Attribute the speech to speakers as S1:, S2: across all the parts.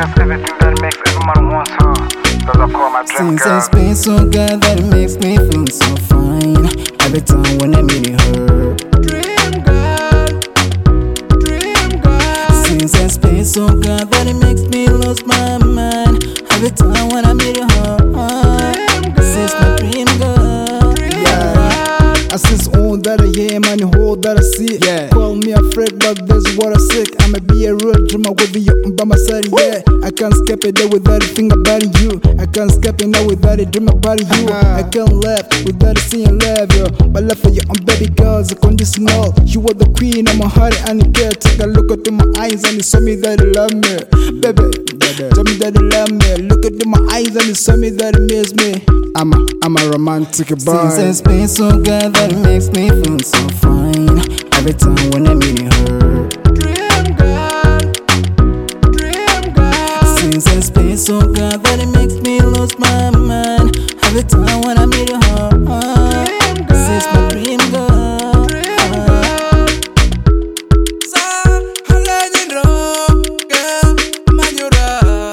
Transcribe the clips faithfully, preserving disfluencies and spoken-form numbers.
S1: That's everything that makes every man wants her. Cause I call my dream
S2: Since
S1: girl.
S2: I spend so good that it makes me feel so fine. Every time when I'm meeting her.
S3: Dream girl, dream girl.
S2: Since I spend so good that it makes me lose my mind. Every time when I'm meeting her. This is my dream girl.
S3: Yeah, I sense all that I am and the whole that I see.
S2: Yeah.
S3: Call me a freak, but this is what I seek. I'ma be a real dreamer with you by my side. Yeah, I can't skip it there without a thing about you. I can't skip it now without a dream about you. I can't laugh without a seeing love, yo. My love for you, I'm baby girl, is conditional. You are the queen of my heart and you care. Take a look into my eyes and you show me that you love me, baby. Tell me that you love me. Look into my eyes and you show me that you miss me. I'm a, I'm a romantic boy.
S2: Since I spend so good that it makes me feel so fine. Every time when I'm meeting her.
S3: Dream girl, dream girl.
S2: Since I spend so good that it makes me lose my mind. Every time when I'm meeting her. This is my dream girl.
S3: Sa halayin ro, girl, manyura.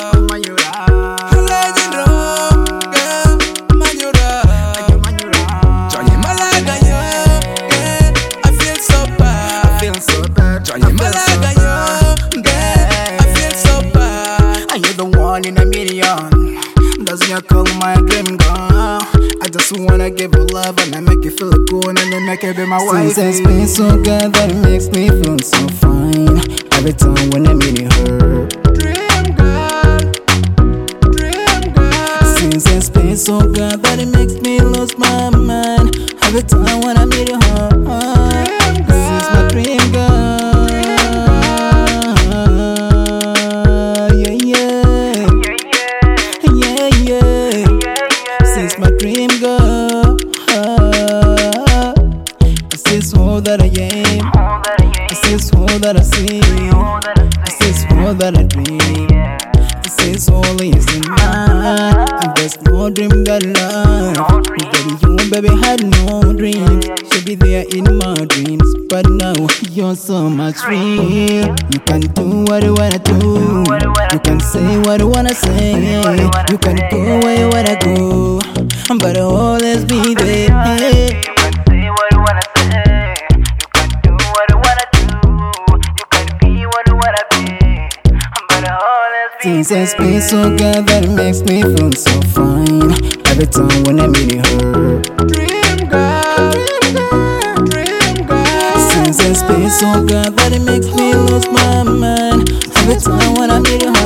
S3: Halayin ro, girl, manyura. Johnny Malaga yo, girl, I feel so bad.
S2: Feel so bad.
S3: Johnny Malaga yo, girl, I feel so bad.
S2: Are you the one in a million? Does you call my dream girl? I just wanna give you love and I make you feel good and then make you be my wife. Since I spend so good that it makes me feel so fine. Every time when I'm meeting her.
S3: Dream girl, dream girl.
S2: Since I spend so good that it makes me lose my mind. Every time when I'm meeting her. This is my dream girl. Yeah, yeah. Yeah, yeah. Since my dream girl. This is all that I am. This is all that I see. This is all that I dream. This is all is in mine. And there's no dream that love. Baby, you baby had no dreams. Should be there in my dreams. But now you're so much real. You can do what you wanna do. You can say what you wanna say. You can go where you wanna go. But I'll always be there.
S1: You can say what you wanna say. You can do what you wanna do. You can be what you wanna be. But I'll always be
S2: Since I spend so good that it makes me feel so fine. Every time when I'm meeting her.
S3: Dream girl, dream girl.
S2: Since I spend so good that it makes me lose my mind. Every time when I'm meeting her.